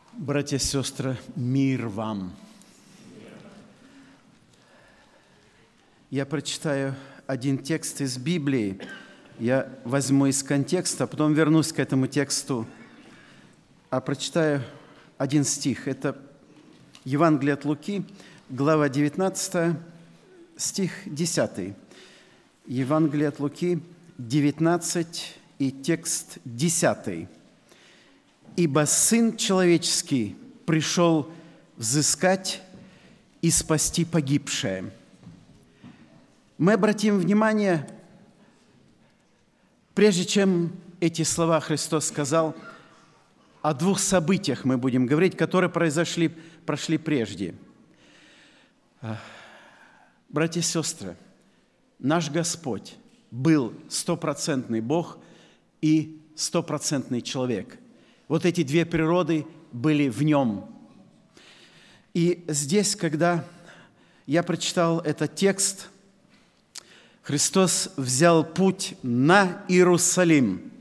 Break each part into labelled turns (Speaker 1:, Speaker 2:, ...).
Speaker 1: Братья и сестры, мир вам! Я прочитаю один текст из Библии. Я возьму из контекста, потом вернусь к этому тексту, а прочитаю один стих. Это Евангелие от Луки, глава 19, стих 10. Евангелие от Луки, 19 и текст 10. «Ибо Сын Человеческий пришел взыскать и спасти погибшее». Мы обратим внимание, прежде чем эти слова Христос сказал, о двух событиях мы будем говорить, которые прошли прежде. Братья и сестры, наш Господь был стопроцентный Бог и стопроцентный человек. Вот эти две природы были в Нем. И здесь, когда я прочитал этот текст, Христос взял путь на Иерусалим.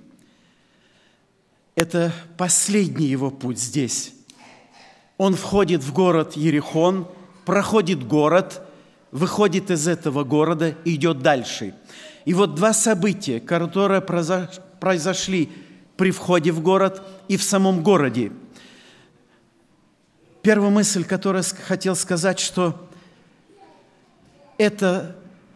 Speaker 1: Это последний Его путь здесь. Он входит в город Иерихон, проходит город, выходит из этого города и идет дальше. И вот два события, которые произошли при входе в город и в самом городе. Первая мысль, которую я хотел сказать, что это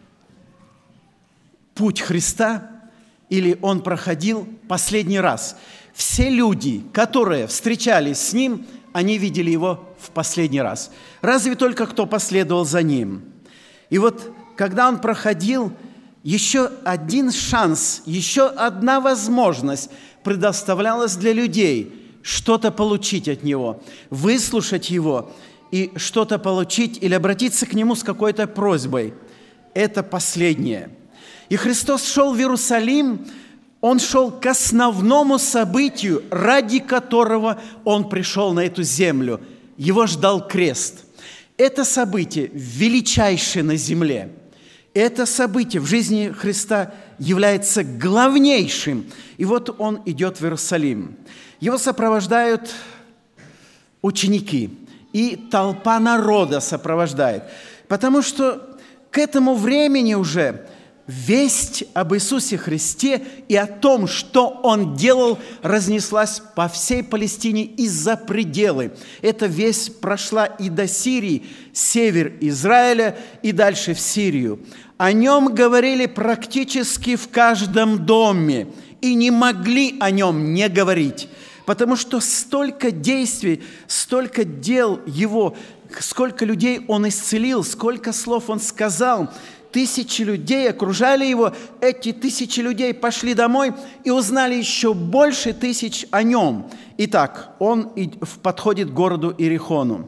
Speaker 1: путь Христа, или Он проходил последний раз. Все люди, которые встречались с Ним, они видели Его в последний раз. Разве только кто последовал за Ним. И вот, когда Он проходил, еще один шанс, еще одна возможность предоставлялась для людей что-то получить от Него, выслушать Его и что-то получить или обратиться к Нему с какой-то просьбой. Это последнее. И Христос шел в Иерусалим, Он шел к основному событию, ради которого Он пришел на эту землю. Его ждал крест. Это событие величайшее на земле. Это событие в жизни Христа является главнейшим. И вот Он идет в Иерусалим. Его сопровождают ученики, и толпа народа сопровождает. Потому что к этому времени уже весть об Иисусе Христе и о том, что Он делал, разнеслась по всей Палестине и за пределы. Эта весть прошла и до Сирии, север Израиля, и дальше в Сирию. О Нем говорили практически в каждом доме, и не могли о Нем не говорить, потому что столько действий, столько дел Его, сколько людей Он исцелил, сколько слов Он сказал. Тысячи людей окружали Его, эти тысячи людей пошли домой и узнали еще больше тысяч о Нем. Итак, Он подходит к городу Иерихону.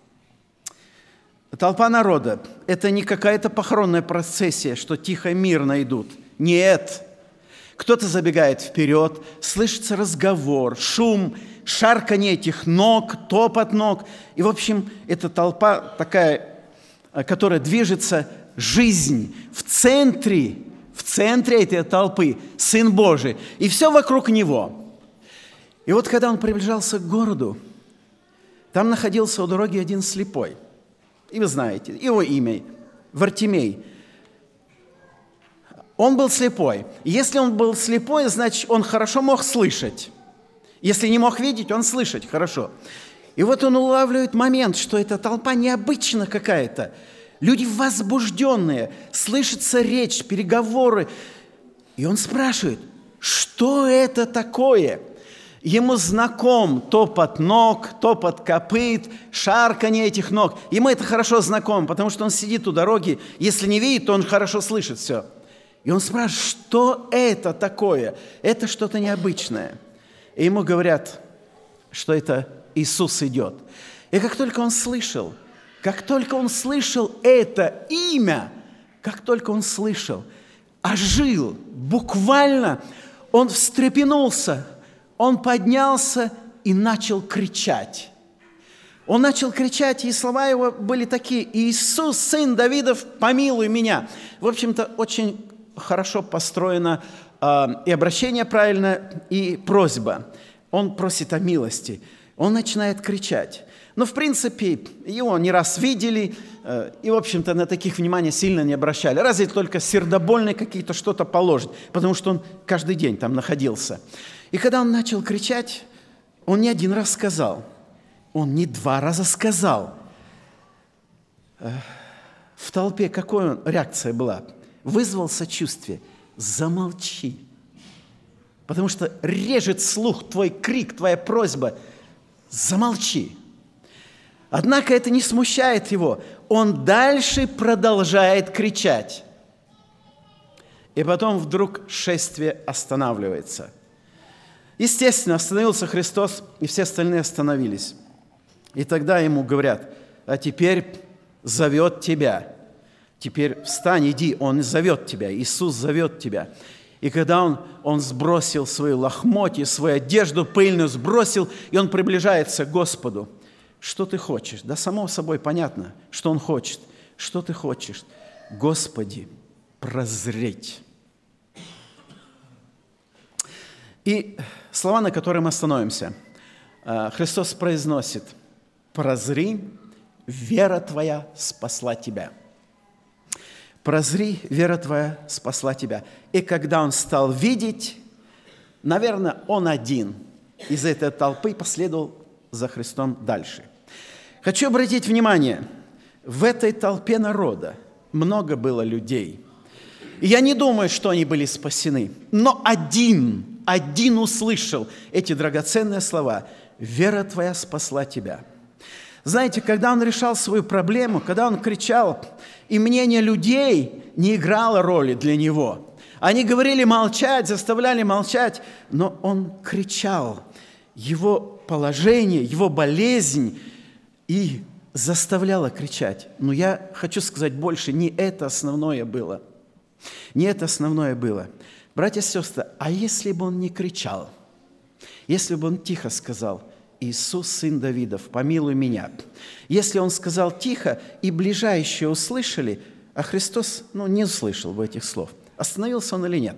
Speaker 1: Толпа народа – это не какая-то похоронная процессия, что тихо, мирно идут. Нет. Кто-то забегает вперед, слышится разговор, шум, шарканье этих ног, топот ног. И, в общем, это толпа такая, которая движется, жизнь в центре этой толпы Сын Божий, и все вокруг Него. И вот когда Он приближался к городу, там находился у дороги один слепой. И вы знаете, его имя Вартимей. Он был слепой. И если он был слепой, значит, он хорошо мог слышать. Если не мог видеть, он слышать хорошо. И вот он улавливает момент, что эта толпа необычная какая-то. Люди возбужденные, слышится речь, переговоры. И он спрашивает, что это такое? Ему знаком топот ног, топот копыт, шарканье этих ног. Ему это хорошо знакомо, потому что он сидит у дороги. Если не видит, то он хорошо слышит все. И он спрашивает, что это такое? Это что-то необычное. И ему говорят, что это Иисус идет. И как только он слышал это имя, как только он слышал, ожил, буквально он встрепенулся, он поднялся и начал кричать. Он начал кричать, и слова его были такие: «Иисус, сын Давидов, помилуй меня». В общем-то, очень хорошо построено и обращение правильное, и просьба. Он просит о милости. Он начинает кричать. Но, в принципе, его не раз видели, и, в общем-то, на таких внимания сильно не обращали. Разве только сердобольные какие-то что-то положить, потому что он каждый день там находился. И когда он начал кричать, он не один раз сказал, он не 2 раза сказал. В толпе какая реакция была? Вызвал сочувствие. Замолчи. Потому что режет слух твой крик, твоя просьба. Замолчи. Однако это не смущает его. Он дальше продолжает кричать. И потом вдруг шествие останавливается. Естественно, остановился Христос, и все остальные остановились. И тогда ему говорят, а теперь зовет тебя. Теперь встань, иди, он зовет тебя. Иисус зовет тебя. И когда он сбросил свои лохмотья, свою одежду пыльную сбросил, и он приближается к Господу. Что ты хочешь? Да само собой понятно, что он хочет. Что ты хочешь? Господи, прозреть. И слова, на которые мы остановимся. Христос произносит, прозри, вера твоя спасла тебя. Прозри, вера твоя спасла тебя. И когда он стал видеть, наверное, он один из этой толпы последовал за Христом дальше. Хочу обратить внимание, в этой толпе народа много было людей. И я не думаю, что они были спасены, но один услышал эти драгоценные слова. «Вера твоя спасла тебя». Знаете, когда он решал свою проблему, когда он кричал, и мнение людей не играло роли для него. Они говорили молчать, заставляли молчать, но он кричал. Его положение, его болезнь и заставляла кричать. Но я хочу сказать больше, не это основное было. Не это основное было. Братья и сестры, а если бы он не кричал, если бы он тихо сказал, «Иисус, сын Давидов, помилуй меня». Если он сказал тихо, и ближайшие услышали, а Христос не услышал бы этих слов, остановился он или нет?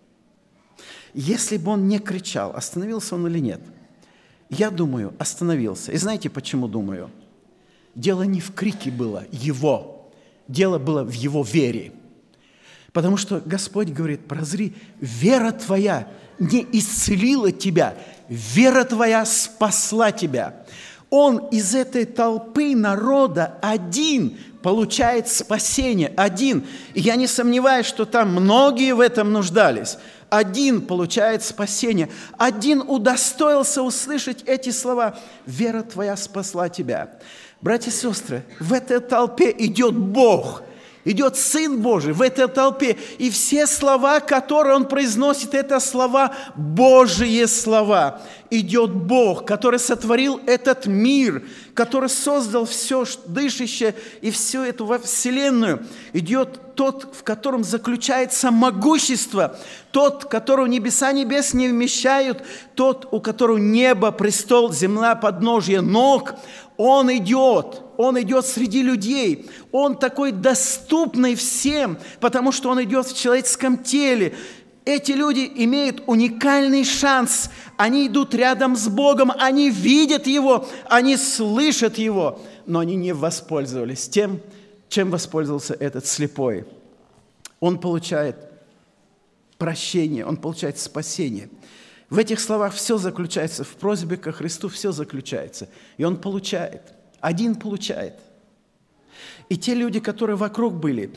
Speaker 1: Если бы он не кричал, остановился он или нет? Я думаю, остановился. И знаете, почему думаю? Дело не в крике было его, дело было в его вере. Потому что Господь говорит, прозри, вера твоя не исцелила тебя, вера твоя спасла тебя. Он из этой толпы народа один получает спасение, один. И я не сомневаюсь, что там многие в этом нуждались. Один получает спасение, один удостоился услышать эти слова. Вера твоя спасла тебя. Братья и сестры, в этой толпе идет Бог, идет Сын Божий в этой толпе, и все слова, которые Он произносит, это слова Божьи слова. Идет Бог, который сотворил этот мир, который создал все дышащее и всю эту вселенную. Идет тот, в котором заключается могущество, тот, которого небеса небес не вмещают, тот, у которого небо, престол, земля, подножие ног. Он идет среди людей. Он такой доступный всем, потому что Он идет в человеческом теле. Эти люди имеют уникальный шанс. Они идут рядом с Богом, они видят Его, они слышат Его, но они не воспользовались тем, чем воспользовался этот слепой. Он получает прощение, он получает спасение. В этих словах все заключается, в просьбе ко Христу все заключается. И он получает, один получает. И те люди, которые вокруг были,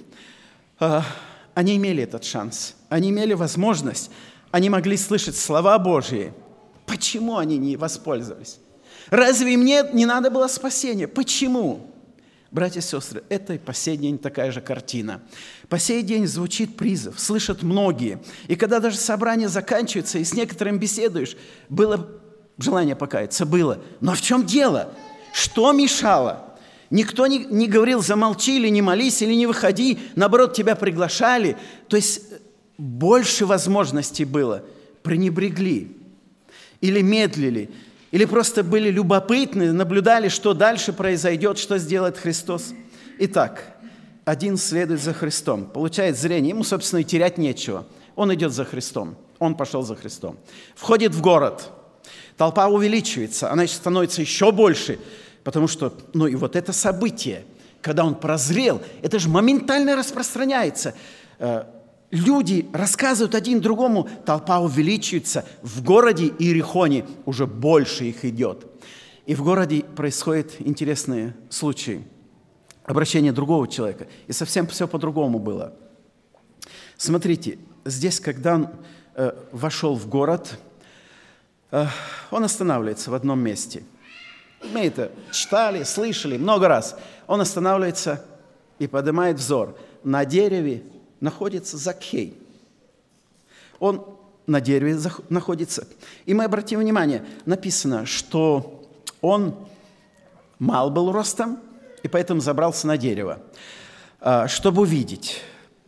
Speaker 1: они имели этот шанс, они имели возможность, они могли слышать слова Божьи. Почему они не воспользовались? Разве им не надо было спасения? Почему? Братья и сестры, это и по сей день такая же картина. По сей день звучит призыв, слышат многие. И когда даже собрание заканчивается, и с некоторым беседуешь, было желание покаяться, было. Но в чем дело? Что мешало? Никто не говорил, замолчи или не молись, или не выходи. Наоборот, тебя приглашали. То есть больше возможностей было. Пренебрегли или медлили. Или просто были любопытны, наблюдали, что дальше произойдет, что сделает Христос. Итак, один следует за Христом, получает зрение, ему, собственно, и терять нечего. Он идет за Христом, он пошел за Христом. Входит в город, Толпа увеличивается, она становится еще больше, потому что, и вот это событие, когда он прозрел, это же моментально распространяется. Люди рассказывают один другому, толпа увеличивается. В городе Иерихоне уже больше их идет. И в городе происходят интересные случаи. Обращение другого человека. И совсем все по-другому было. Смотрите, здесь, когда он вошел в город, он останавливается в одном месте. Мы это читали, слышали много раз. Он останавливается и поднимает взор. На дереве находится Закхей. Он на дереве находится. И мы обратим внимание, написано, что он мал был ростом, и поэтому забрался на дерево, чтобы увидеть.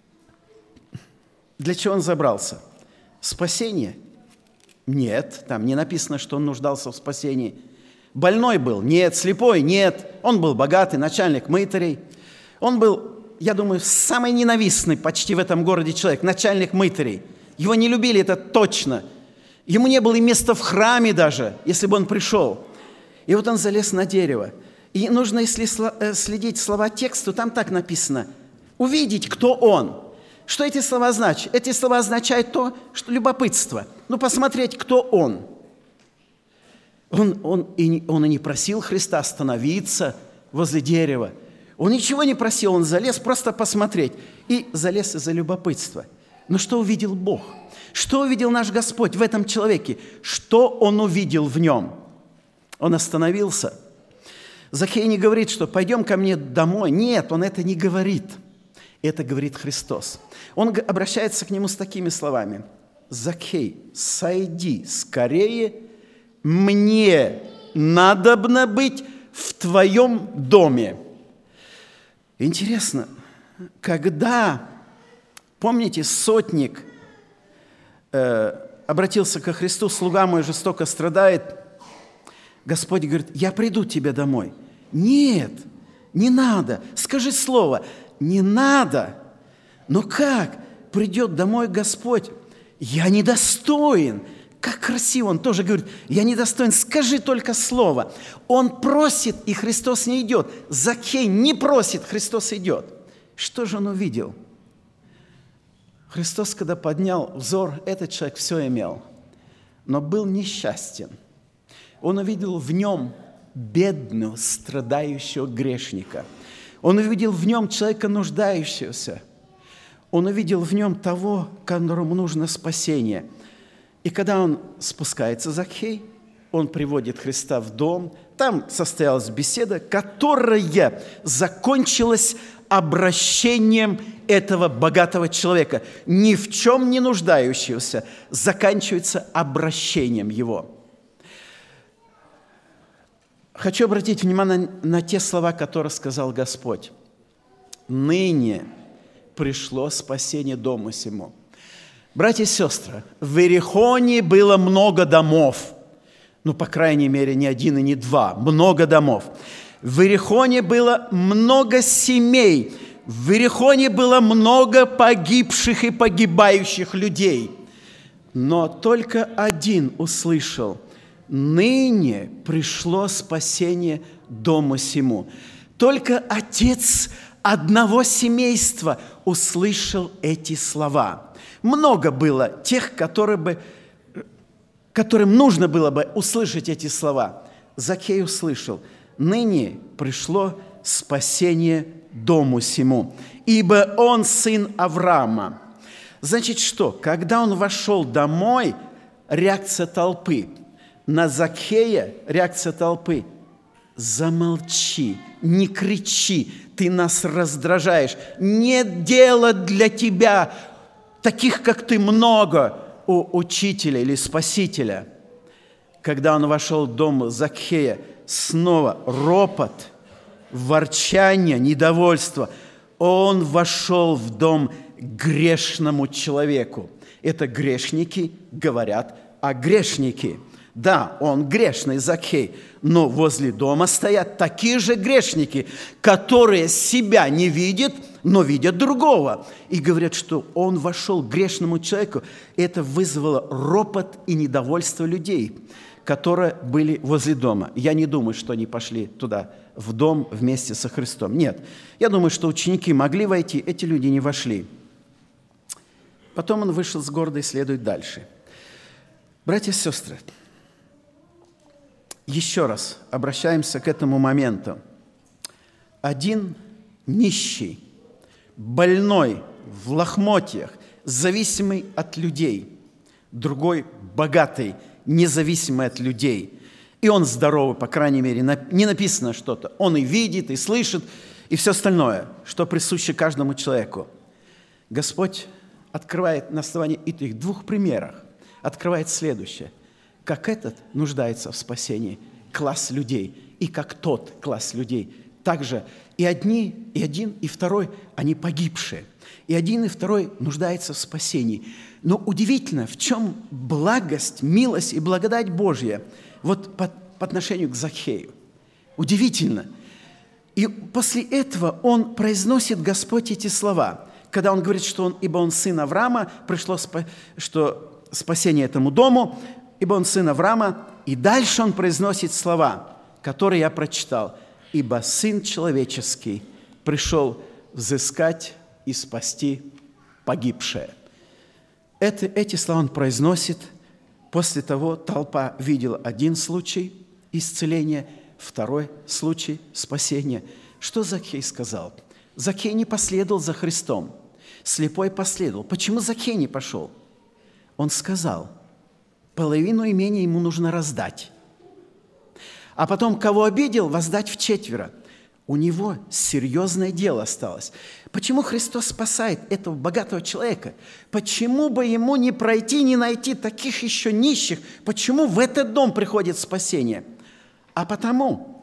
Speaker 1: Для чего он забрался? Спасение? Нет, там не написано, что он нуждался в спасении. Больной был? Нет. Слепой? Нет. Он был богатый, начальник мытарей. Он был, я думаю, самый ненавистный почти в этом городе человек, начальник мытарей. Его не любили, это точно. Ему не было и места в храме даже, если бы он пришел. И вот он залез на дерево. И нужно, если следить слова тексту, там так написано. Увидеть, кто он. Что эти слова значат? Эти слова означают то, что любопытство. Посмотреть, кто он. Он и не просил Христа остановиться возле дерева. Он ничего не просил, он залез просто посмотреть. И залез из-за любопытства. Но что увидел Бог? Что увидел наш Господь в этом человеке? Что Он увидел в нем? Он остановился. Закхей не говорит, что «пойдем ко мне домой». Нет, он это не говорит. Это говорит Христос. Он обращается к нему с такими словами. «Закхей, сойди скорее, мне надобно быть в твоем доме». Интересно, когда, помните, сотник обратился ко Христу, «Слуга мой жестоко страдает», Господь говорит, «Я приду к тебе домой». Нет, не надо, скажи слово, не надо. Но как придет домой Господь? Я недостоин. Как красиво, он тоже говорит, я недостоин, скажи только слово. Он просит, и Христос не идет. Закхей не просит, Христос идет. Что же он увидел? Христос, когда поднял взор, этот человек все имел, но был несчастен. Он увидел в нем бедного, страдающего грешника. Он увидел в нем человека нуждающегося. Он увидел в нем того, которому нужно спасение. И когда он спускается, Закхей, он приводит Христа в дом. Там состоялась беседа, которая закончилась обращением этого богатого человека, ни в чем не нуждающегося, заканчивается обращением его. Хочу обратить внимание на те слова, которые сказал Господь. «Ныне пришло спасение дому сему». Братья и сестры, в Иерихоне было много домов. По крайней мере, не один и не два. Много домов. В Иерихоне было много семей. В Иерихоне было много погибших и погибающих людей. Но только один услышал: «Ныне пришло спасение дому сему». Только отец одного семейства услышал эти слова. Много было тех, которым нужно было бы услышать эти слова. Закхей услышал: «Ныне пришло спасение дому сему, ибо он сын Авраама». Значит, что? Когда он вошел домой, реакция толпы. На Закхея реакция толпы: «Замолчи, не кричи, ты нас раздражаешь. Нет дела для тебя, таких, как ты, много у учителя или спасителя». Когда он вошел в дом Закхея, снова ропот, ворчание, недовольство. Он вошел в дом грешному человеку. Это грешники говорят о грешнике. Да, он грешный, Закхей, но возле дома стоят такие же грешники, которые себя не видят, но видят другого. И говорят, что он вошел к грешному человеку. Это вызвало ропот и недовольство людей. которые были возле дома. Я не думаю, что они пошли туда, в дом, вместе со Христом. Нет. Я думаю, что ученики могли войти, эти люди не вошли. Потом он вышел с города и следует дальше. Братья и сестры, еще раз обращаемся к этому моменту. Один нищий, больной, в лохмотьях, зависимый от людей, другой богатый, независимый от людей. И он здоровый, по крайней мере, не написано что-то. Он и видит, и слышит, и все остальное, что присуще каждому человеку. Господь открывает на основании этих двух примеров, открывает следующее. Как этот нуждается в спасении класс людей, и как тот класс людей. Также и одни, и один, и второй, они погибшие. И один, и второй нуждаются в спасении. Но удивительно, в чем благость, милость и благодать Божья вот по отношению к Закхею. Удивительно. И после этого он произносит Господь эти слова, когда он говорит, что ибо он сын Авраама, пришло что спасение этому дому, ибо он сын Авраама, и дальше он произносит слова, которые я прочитал. Ибо Сын Человеческий пришел взыскать и спасти погибшее. Эти слова он произносит. После того толпа видела один случай исцеления, второй случай спасения. Что Закхей сказал? Закхей не последовал за Христом. Слепой последовал. Почему Закхей не пошел? Он сказал, половину имения ему нужно раздать. А потом, кого обидел, воздать вчетверо. У него серьезное дело осталось. Почему Христос спасает этого богатого человека? Почему бы ему не пройти, не найти таких еще нищих? Почему в этот дом приходит спасение? А потому,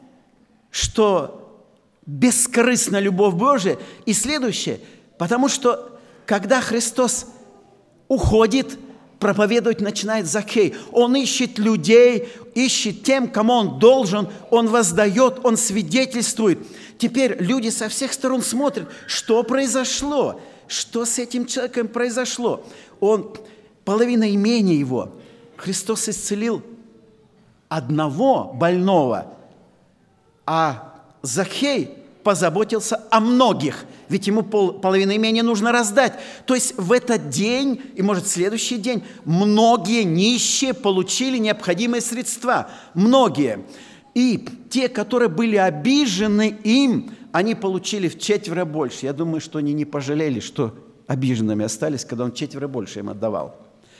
Speaker 1: что бескорыстна любовь Божия. И следующее, потому что, когда Христос уходит, проповедовать начинает Закхей. Он ищет людей, ищет тем, кому он должен, он воздает, он свидетельствует. Теперь люди со всех сторон смотрят, что произошло, что с этим человеком произошло. Половина имения его, Христос исцелил одного больного, а Закхей позаботился о многих, ведь ему половину имения нужно раздать. То есть в этот день, и может в следующий день, многие нищие получили необходимые средства. Многие. И те, которые были обижены им, они получили вчетверо больше. Я думаю, что они не пожалели, что обиженными остались, когда он вчетверо больше им отдавал.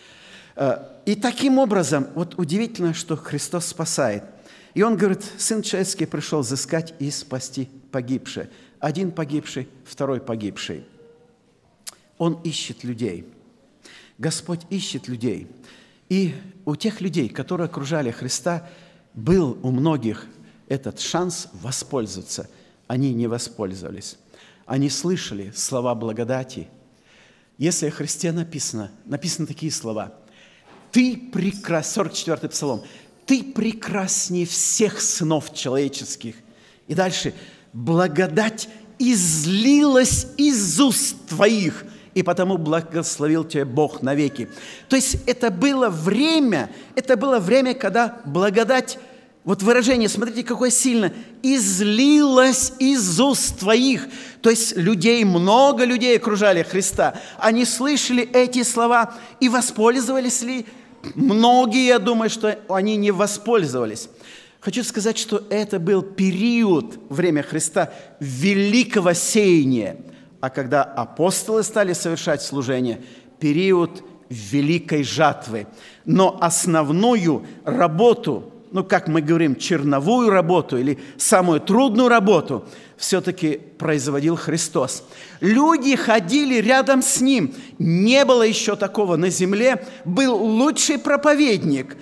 Speaker 1: И таким образом, вот удивительно, что Христос спасает. И он говорит, Сын Человеческий пришел взыскать и спасти погибшие. Один погибший, второй погибший. Он ищет людей. Господь ищет людей. И у тех людей, которые окружали Христа, был у многих этот шанс воспользоваться. Они не воспользовались. Они слышали слова благодати. Если о Христе написаны такие слова. Ты прекрасен, 44-й Псалом, ты прекраснее всех сынов человеческих. И дальше, благодать излилась из уст твоих, и потому благословил тебя Бог навеки. То есть это было время, когда благодать, вот выражение, смотрите, какое сильно, излилась из уст твоих. То есть много людей окружали Христа. Они слышали эти слова и воспользовались ли? Многие, я думаю, что они не воспользовались. Хочу сказать, что это был период, время Христа, великого сеяния. А когда апостолы стали совершать служение, период великой жатвы. Но основную работу, как мы говорим, черновую работу или самую трудную работу, все-таки производил Христос. Люди ходили рядом с Ним. Не было еще такого на земле. Был лучший проповедник,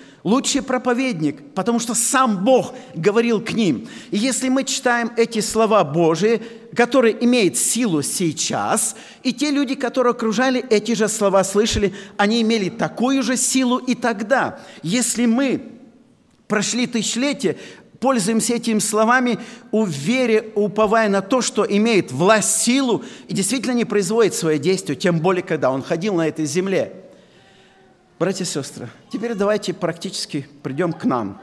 Speaker 1: потому что сам Бог говорил к ним. И если мы читаем эти слова Божии, которые имеют силу сейчас, и те люди, которые окружали, эти же слова слышали, они имели такую же силу и тогда. Если мы прошли тысячелетия, пользуемся этими словами, уповая на то, что имеет власть, силу, и действительно не производит свое действие, тем более, когда он ходил на этой земле. Братья и сестры, теперь давайте практически придем к нам.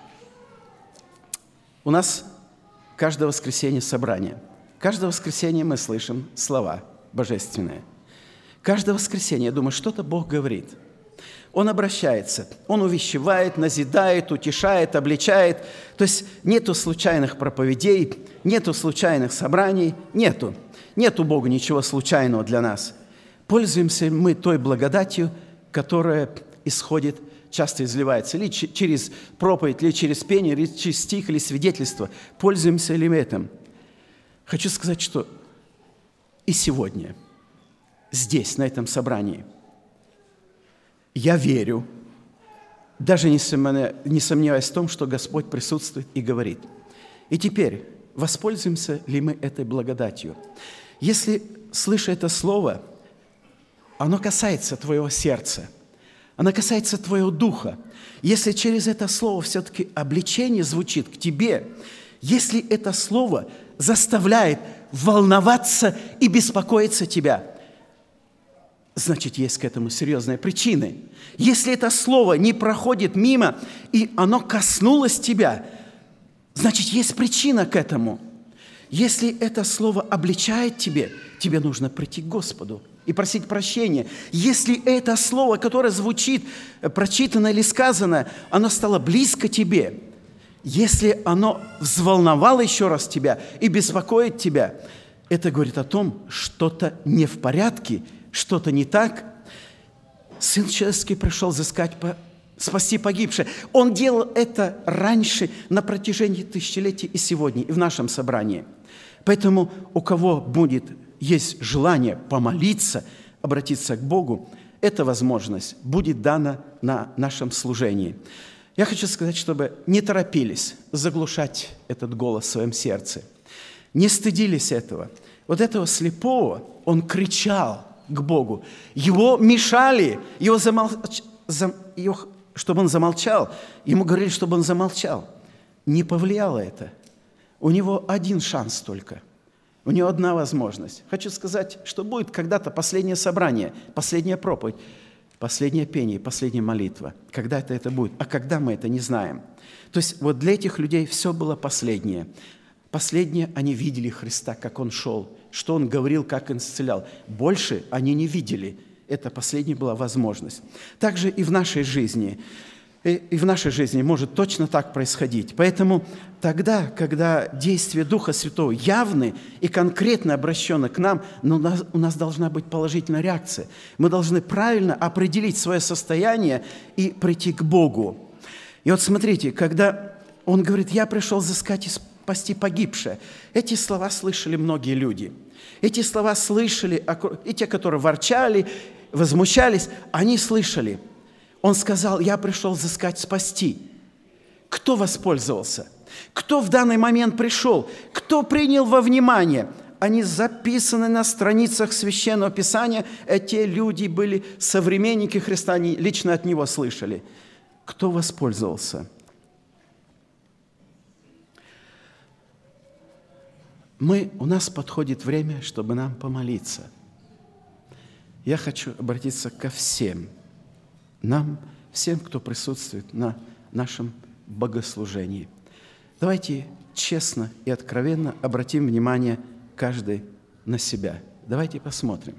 Speaker 1: У нас каждое воскресенье собрание. Каждое воскресенье мы слышим слова божественные. Каждое воскресенье, я думаю, что-то Бог говорит. Он обращается, Он увещевает, назидает, утешает, обличает. То есть нету случайных проповедей, нету случайных собраний, нету. Нету Бога ничего случайного для нас. Пользуемся мы той благодатью, которая исходит, часто изливается, или через проповедь, или через пение, или через стих, или свидетельство. Пользуемся ли мы этим? Хочу сказать, что и сегодня, здесь, на этом собрании, я верю, даже не сомневаясь в том, что Господь присутствует и говорит. И теперь, воспользуемся ли мы этой благодатью? Если, слыша это слово, оно касается твоего сердца, оно касается твоего духа, если через это слово все-таки обличение звучит к тебе, если это слово заставляет волноваться и беспокоиться тебя, значит, есть к этому серьезные причины. Если это слово не проходит мимо, и оно коснулось тебя, значит, есть причина к этому. Если это слово обличает тебе, тебе нужно прийти к Господу и просить прощения. Если это слово, которое звучит, прочитано или сказано, оно стало близко тебе, если оно взволновало еще раз тебя и беспокоит тебя, это говорит о том, что-то не в порядке, что-то не так. Сын человеческий пришел спасти погибшее. Он делал это раньше, на протяжении тысячелетий и сегодня, и в нашем собрании. Поэтому у кого есть желание помолиться, обратиться к Богу, эта возможность будет дана на нашем служении. Я хочу сказать, чтобы не торопились заглушать этот голос в своем сердце. Не стыдились этого. Вот этого слепого, он кричал к Богу. Его мешали, чтобы он замолчал. Ему говорили, чтобы он замолчал. Не повлияло это. У него один шанс только. У него одна возможность. Хочу сказать, что будет когда-то последнее собрание, последняя проповедь, последнее пение, последняя молитва. Когда-то это будет, а когда мы это не знаем. То есть вот для этих людей все было последнее. Последнее они видели Христа, как Он шел, что Он говорил, как Он исцелял. Больше они не видели. Это последняя была возможность. Также и в нашей жизни. И в нашей жизни может точно так происходить. Поэтому тогда, когда действия Духа Святого явны и конкретно обращены к нам, но у нас должна быть положительная реакция. Мы должны правильно определить свое состояние и прийти к Богу. И вот смотрите, когда Он говорит, «Я пришел взыскать и спасти погибшее», эти слова слышали многие люди. Эти слова слышали, и те, которые ворчали, возмущались, они слышали. Он сказал, «Я пришел взыскать, спасти». Кто воспользовался? Кто в данный момент пришел? Кто принял во внимание? Они записаны на страницах Священного Писания. Эти люди были современники Христа, они лично от Него слышали. Кто воспользовался? У нас подходит время, чтобы нам помолиться. Я хочу обратиться ко всем. Нам, всем, кто присутствует на нашем богослужении. Давайте честно и откровенно обратим внимание каждый на себя. Давайте посмотрим.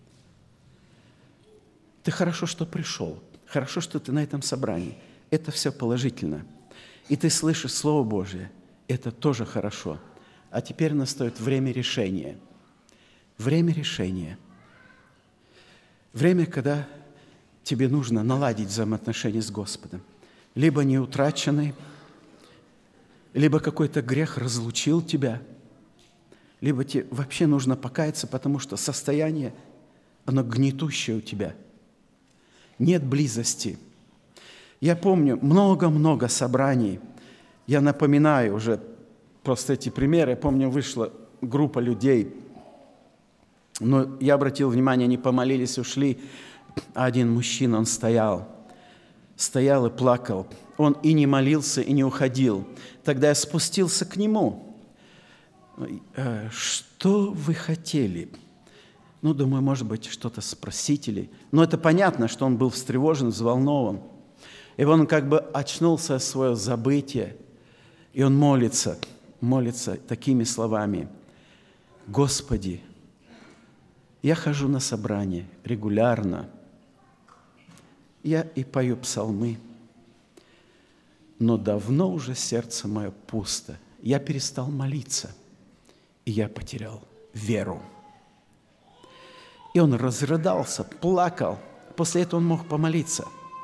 Speaker 1: Ты хорошо, что пришел. Хорошо, что ты на этом собрании. Это все положительно. И ты слышишь Слово Божие. Это тоже хорошо. А теперь настает время решения. Время решения. Время, когда тебе нужно наладить взаимоотношения с Господом. Либо не утраченный, либо какой-то грех разлучил тебя, либо тебе вообще нужно покаяться, потому что состояние, оно гнетущее у тебя. Нет близости. Я помню много-много собраний. Я напоминаю уже просто эти примеры. Я помню, вышла группа людей, но я обратил внимание, они помолились, ушли. А один мужчина, он стоял и плакал. Он и не молился, и не уходил. Тогда я спустился к нему. Что вы хотели? Ну, думаю, может быть, что-то спросить или... Но это понятно, что он был встревожен, взволнован. И он как бы очнулся от своего забытия, и он молится такими словами: «Господи, я хожу на собрание регулярно, я и пою псалмы, но давно уже сердце мое пусто, я перестал молиться, и я потерял веру». И он разрыдался, плакал. После этого он мог помолиться.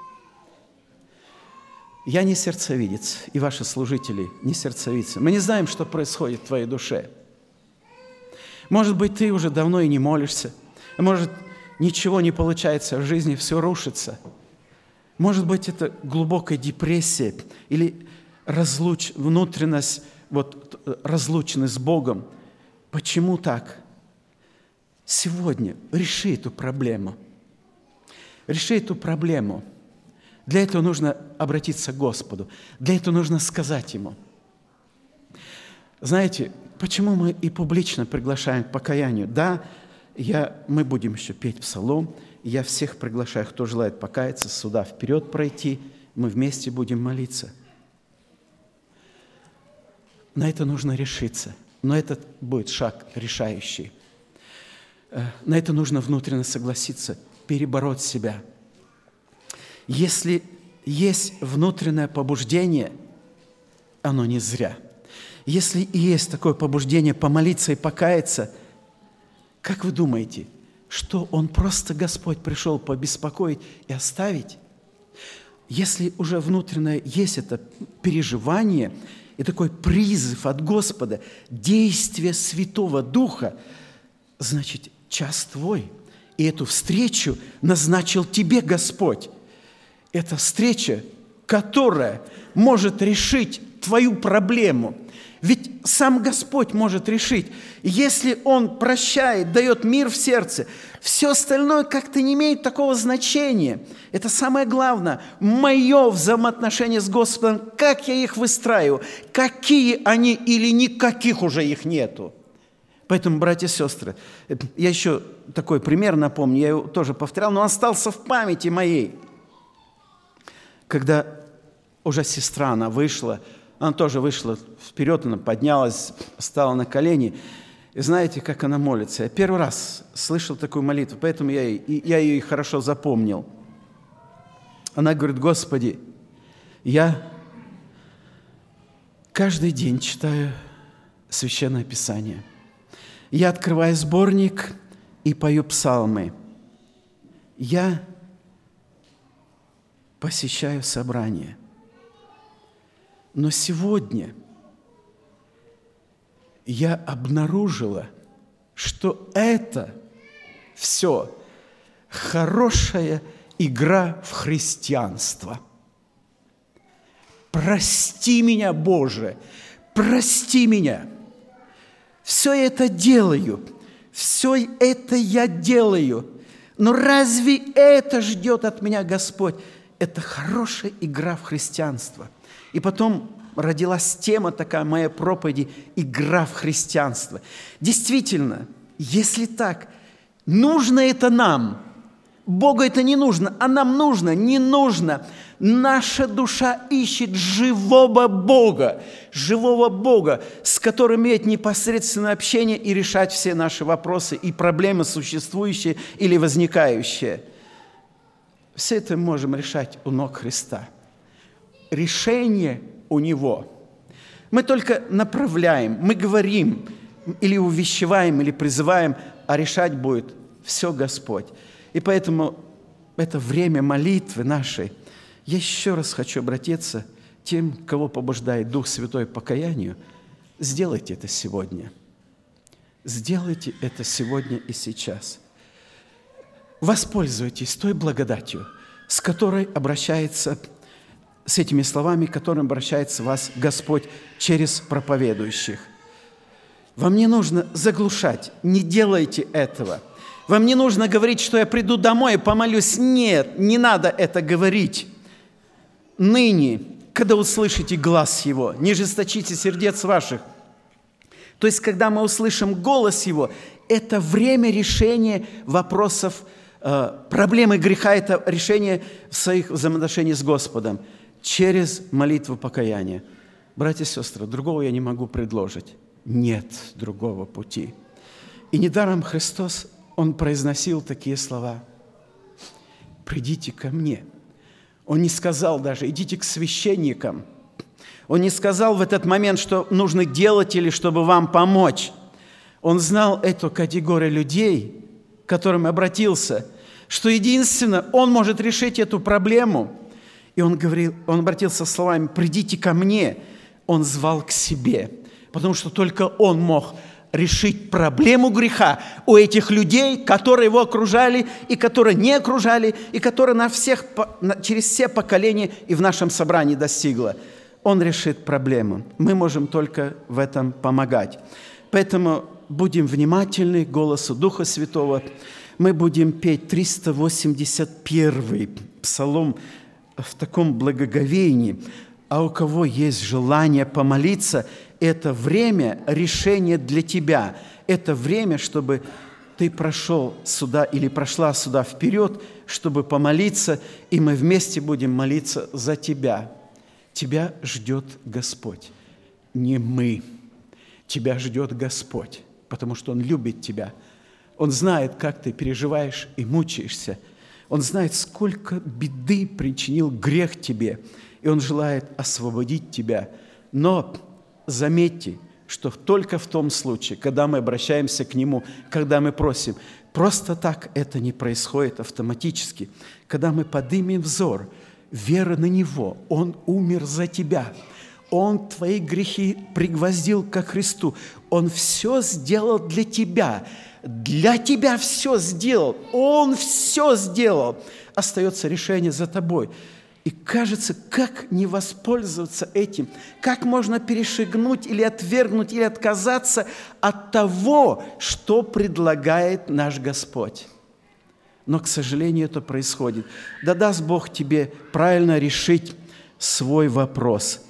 Speaker 1: Я не сердцевидец, и ваши служители не сердцевидцы. Мы не знаем, что происходит в твоей душе. Может быть, ты уже давно и не молишься. Может, ничего не получается в жизни, все рушится. Может быть, это глубокая депрессия или внутренность, разлученность с Богом. Почему так? Сегодня реши эту проблему. Реши эту проблему. Для этого нужно обратиться к Господу. Для этого нужно сказать Ему. Знаете, почему мы и публично приглашаем к покаянию? Да, мы будем еще петь псалом, и я всех приглашаю, кто желает покаяться, сюда вперед пройти, мы вместе будем молиться. На это нужно решиться, но это будет шаг решающий. На это нужно внутренне согласиться, перебороть себя. Если есть внутреннее побуждение, оно не зря. Если и есть такое побуждение помолиться и покаяться, как вы думаете, что Он просто, Господь, пришел побеспокоить и оставить? Если уже внутреннее есть это переживание и такой призыв от Господа, действие Святого Духа, значит, час твой. И эту встречу назначил тебе Господь. Это встреча, которая может решить твою проблему. Ведь сам Господь может решить. Если Он прощает, дает мир в сердце, все остальное как-то не имеет такого значения. Это самое главное. Мое взаимоотношение с Господом, как я их выстраиваю, какие они или никаких уже их нету. Поэтому, братья и сестры, я еще такой пример напомню, я его тоже повторял, но он остался в памяти моей. Когда уже сестра, она тоже вышла вперед, она поднялась, стала на колени. И знаете, как она молится? Я первый раз слышал такую молитву, поэтому я ее хорошо запомнил. Она говорит: Господи, я каждый день читаю Священное Писание. Я открываю сборник и пою псалмы. Я посещаю собрания. Но сегодня я обнаружила, что это все хорошая игра в христианство. Прости меня, Боже, прости меня. Все это делаю, все это я делаю. Но разве это ждет от меня Господь? Это хорошая игра в христианство. И потом родилась тема такая, моя проповеди, игра в христианство. Действительно, если так, нужно это нам. Богу это не нужно, а нам нужно, не нужно. Наша душа ищет живого Бога, с которым имеет непосредственное общение и решать все наши вопросы и проблемы, существующие или возникающие. Все это мы можем решать у ног Христа. Решение у Него. Мы только направляем, мы говорим, или увещеваем, или призываем, а решать будет все Господь. И поэтому это время молитвы нашей. Я еще раз хочу обратиться к тем, кого побуждает Дух Святой к покаянию. Сделайте это сегодня. Сделайте это сегодня и сейчас. Воспользуйтесь той благодатью, с которой обращается, с этими словами, которым обращается вас Господь через проповедующих. Вам не нужно заглушать, не делайте этого. Вам не нужно говорить, что я приду домой и помолюсь. Нет, не надо это говорить. Ныне, когда услышите глас Его, не жесточите сердец ваших. То есть, когда мы услышим голос Его, это время решения вопросов, проблемы греха, это решение своих взаимоотношений с Господом через молитву покаяния. Братья и сестры, другого я не могу предложить. Нет другого пути. И недаром Христос, Он произносил такие слова: «Придите ко мне». Он не сказал даже: «Идите к священникам». Он не сказал в этот момент, что нужно делать или чтобы вам помочь. Он знал эту категорию людей, к которым обратился, что единственно Он может решить эту проблему. И Он обратился словами: «Придите ко мне». Он звал к себе, потому что только Он мог решить проблему греха у этих людей, которые его окружали, и которые не окружали, и которые через все поколения и в нашем собрании достигло. Он решит проблему. Мы можем только в этом помогать. Поэтому будем внимательны к голосу Духа Святого. Мы будем петь 381-й псалом в таком благоговении. А у кого есть желание помолиться, это время решения для тебя. Это время, чтобы ты прошел сюда или прошла сюда вперед, чтобы помолиться, и мы вместе будем молиться за тебя. Тебя ждет Господь, не мы. Тебя ждет Господь, потому что Он любит тебя. Он знает, как ты переживаешь и мучаешься. Он знает, сколько беды причинил грех тебе, и Он желает освободить тебя. Но заметьте, что только в том случае, когда мы обращаемся к Нему, когда мы просим, просто так это не происходит автоматически. Когда мы поднимем взор, вера на Него, Он умер за тебя, Он твои грехи пригвоздил ко Христу, Он все сделал для тебя все сделал, Он все сделал. Остается решение за тобой. И кажется, как не воспользоваться этим? Как можно перешагнуть или отвергнуть, или отказаться от того, что предлагает наш Господь? Но, к сожалению, это происходит. Да даст Бог тебе правильно решить свой вопрос.